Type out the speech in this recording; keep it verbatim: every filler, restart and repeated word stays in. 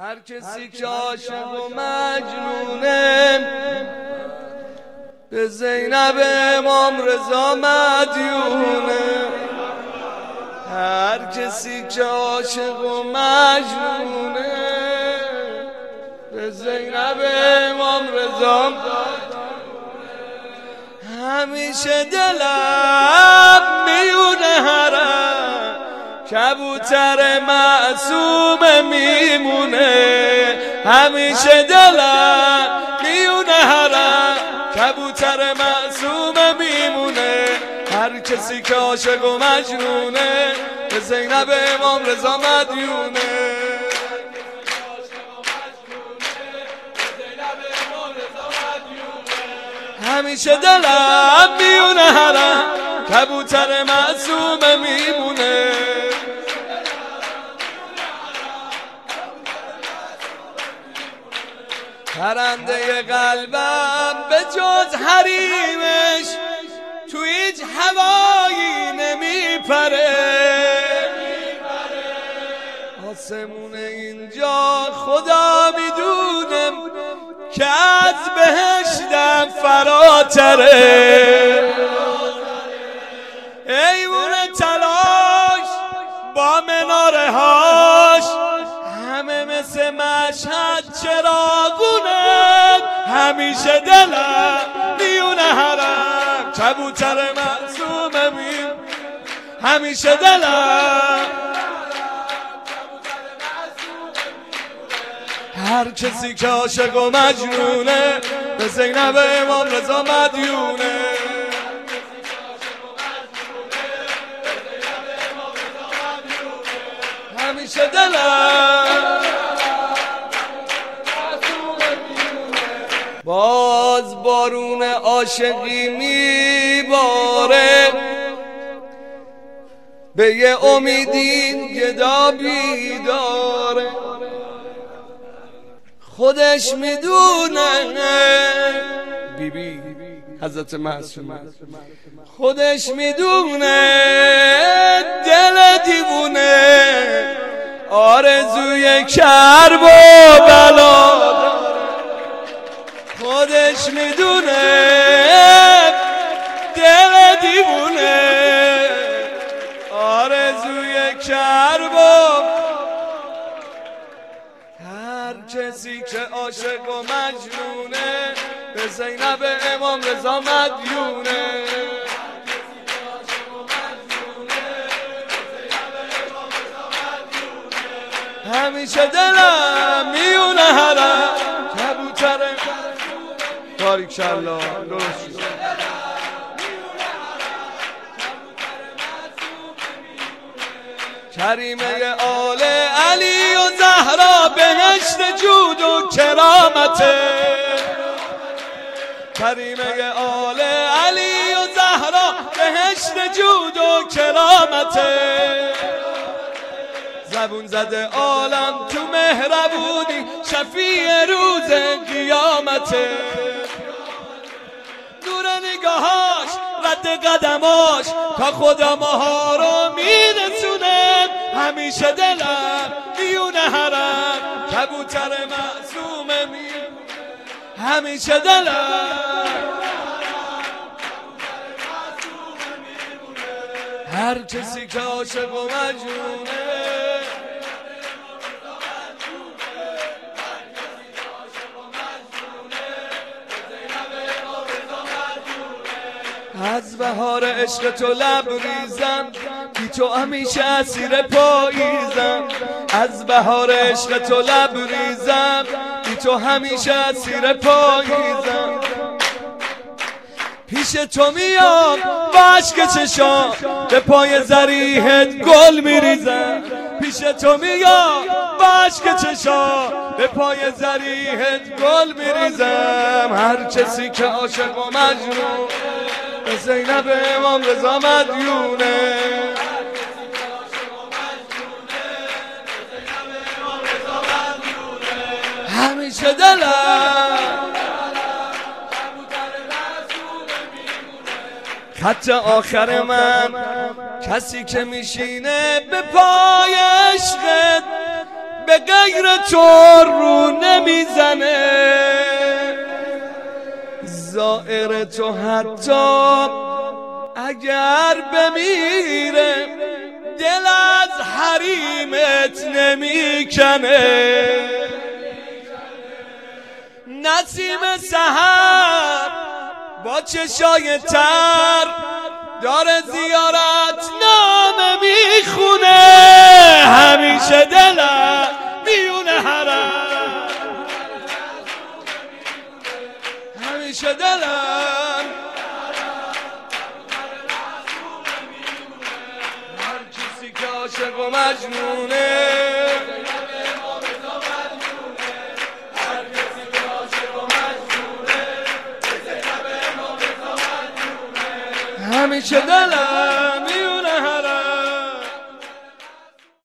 هر کسی که عاشق و مجنونه به زینب امام رضا مدیونه. هر کسی که عاشق و مجنونه به زینب امام رضا همیشه دلم میونه حرم کبوتر معصوم میمونه. همیشه دلم میونه حرم کبوتر معصوم میمونه. هر کسی که عاشق و مجنونه به زینب امام رضا مدیونه. همیشه دلم میونه حرم کبوتر معصوم میمونه. پرنده قلبم به جز حریمش تو هیچ هوایی نمیپره. آسمون اینجا خدا میدونم که از بهشتم فراتره. ایوون تلاش با مناره هاش همه مثل مشهد چراغونه. همیشه دلم میونه حرم کبوتر معصوم میم. همیشه دلم هر کسی که عاشق و مجنونه به زینب امام رضا مدیونه. همیشه دلم باز بارون عاشقی میباره به یه امیدین گدا بیداره. خودش میدونه بیبی حضرت معصومه خودش میدونه دل دیوونه آرزوی کرب و بلا داره. خودش میدونه دل دیوونه آرزوی کرب و هر کسی که عاشق و مجنونه به زینب امام رضا مدیونه. همیشه دلم میونه حرم کبوتر تاریک شلا درست کریمه آل علی و زهرا بهشت جود و کرامته. کریمه آل علی و زهرا بهشت جود و کرامته. زبون زده عالم تو مهربونی شفیع روز قیامته. نور نگاهاش رد قدماش تا خدا ماها رو میرسونه. همیشه دلم میونه حرم کبوتر معصوم میمونه. همیشه دلم هر کسی که عاشق و مجنونه از بهار عشق تو لبریزم بی تو همیشه اسیر پاییزم. از بهار عشق تو لبریزم بی تو همیشه اسیر پاییزم. پیش تو میام با عشق چشام به پای ضریحت گل میریزم. پیش تو میام با عشق چشام به پای ضریحت گل میریزم. هر کسی که عاشق و مجنون به زینب امام رضا مدیونه. همیشه دلم خط آخر من کسی که میشینه به پای عشقت به غیر تو رو نمیزنه، زائر تو حتی اگر بمیره دل از حریمت نمیکنه. نسیم سحر با چشای تر داره زیارت نامه میخونه، همیشه دلم میونه حرم، همیشه دلم هر کسی که عاشق و مجنونه. همیشه دلم